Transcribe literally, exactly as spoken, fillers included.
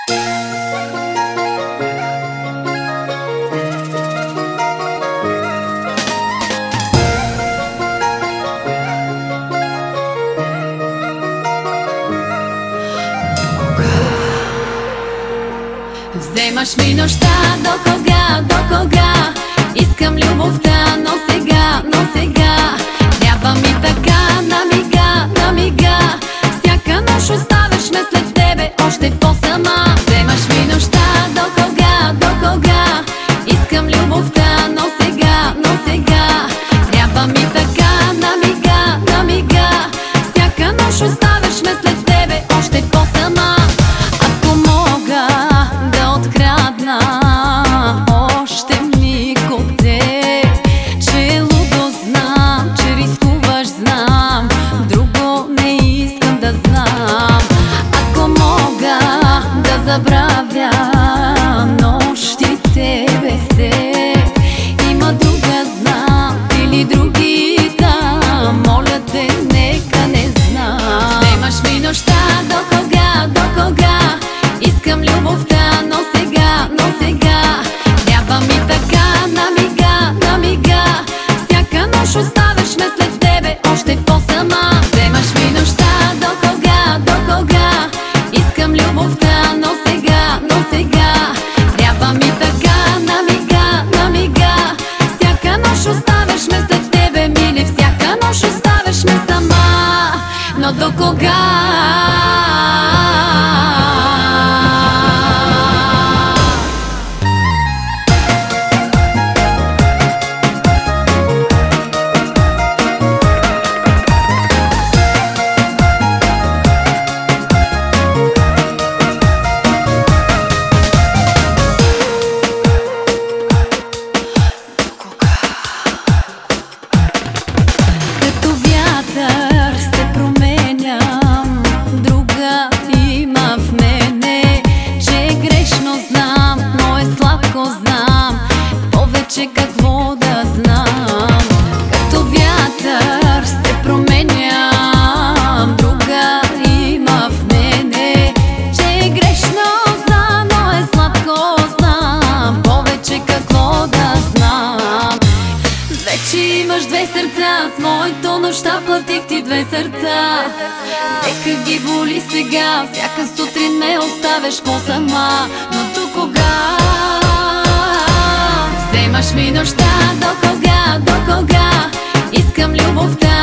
Вземаш ми нощта, до кога, до кога? Искам любовта, но сега, но сега трябва ми така, на мига, на мига. Всяка нощ оставаш ме след тебе още по-сама. Вземаш ми нощта, до кога, до кога? Искам любовта, но сега, но сега трябва ми така, на мига, на мига. Всяка нощ оставаш ме след тебе още по-сама. Ако мога да открадна още миг от теб, че лудо знам, че рискуваш, знам, друго не искам да знам. Ако мога да забравя нощите без теб, има друга знам или други там, моля те, нека не знам. Вземаш ми нощта, до кога, до кога? Искам любовта, но сега, но сега трябва ми така, на мига, на мига. Всяка нощ оставаш ме след тебе още по-сама. Вземаш ми нощта, до кога, до кога? Искам любовта, но сега, но сега трябва ми така, на мига, на мига. Всяка нощ оставаш ме след тебе, мили, всяка нощ оставаш ме сама. Но до кога? Че какво да знам, като вятър се променям, друга има в мене. Че е грешно знам, но е сладко знам, повече какво да знам. Вече имаш две сърца, с моето нощта платих ти две сърца. Нека ги боли сега, всяка сутрин ме оставяш по-сама. Но до кога? Вземаш ми нощта, до кога, до кога? Искам любовта,